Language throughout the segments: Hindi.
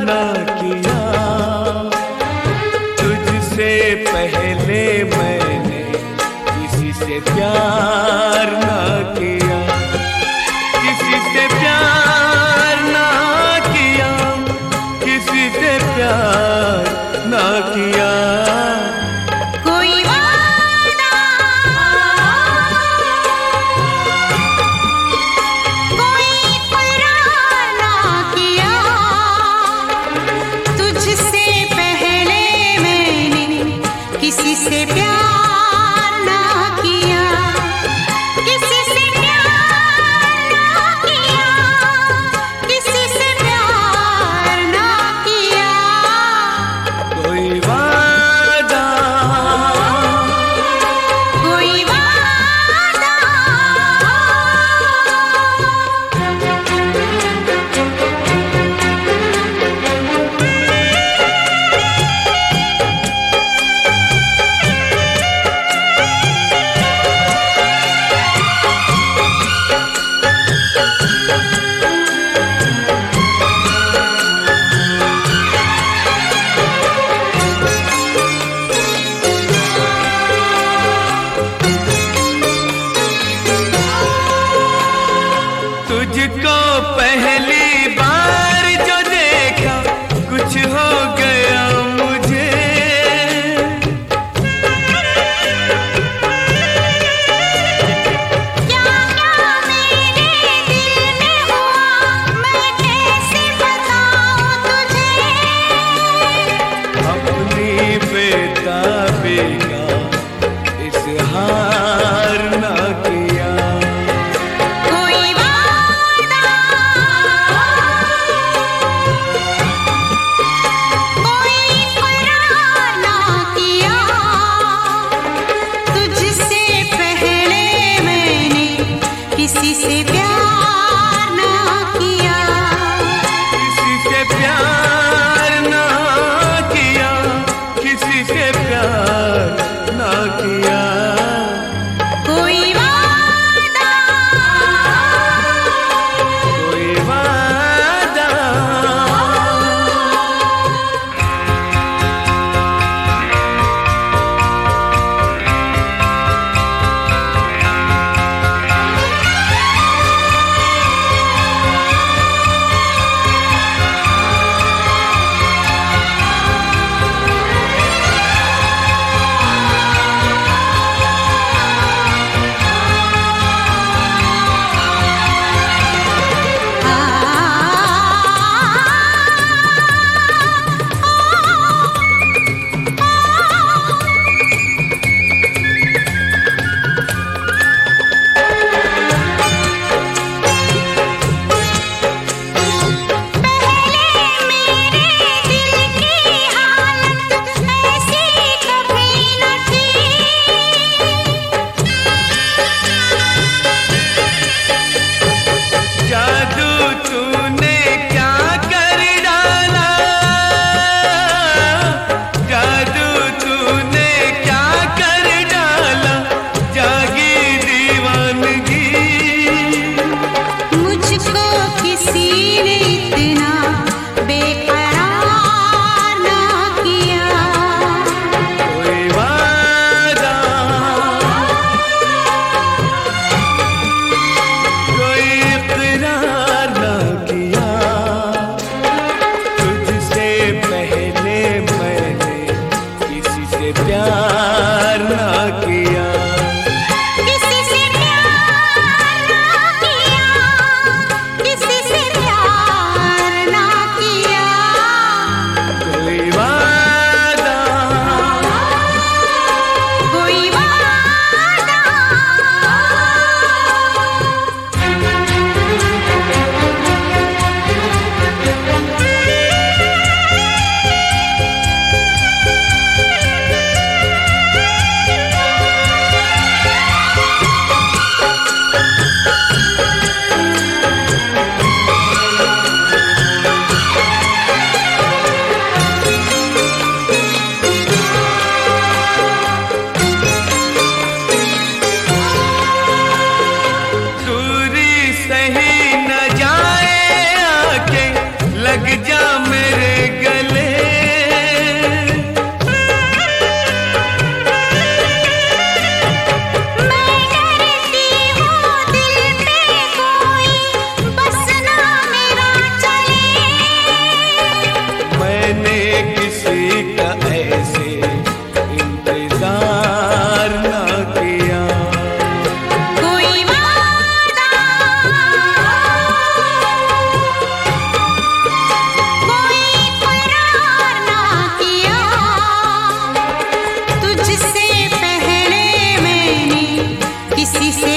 ना किया, तुझसे पहले मैंने किसी से प्यार ना किया, किसी से प्यार ना किया, किसी से प्यार ना किया। किसी से प्यार ना किया, किसी से प्यार ना किया, किसी से प्यार ना किया। कोई वादा, कोई वादा, तुझको पहली बार जो देखा कुछ हो गया मुझे, क्या क्या मेरे दिल में हुआ मैं कैसे बताऊं तुझे। अपनी बेताबी का इजहार ना किया। कोई वादा, कोई इकरार ना किया, तुझसे पहले मैंने किसी से प्यार ना किया, किसी से प्यार ना किया, किसी से प्यार ना किया। कोई वादा, कोई वादा,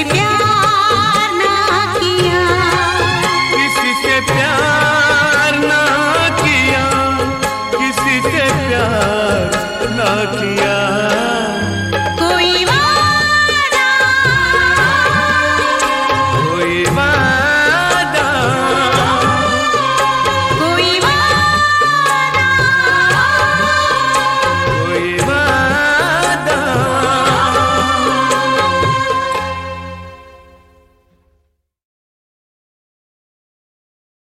प्यार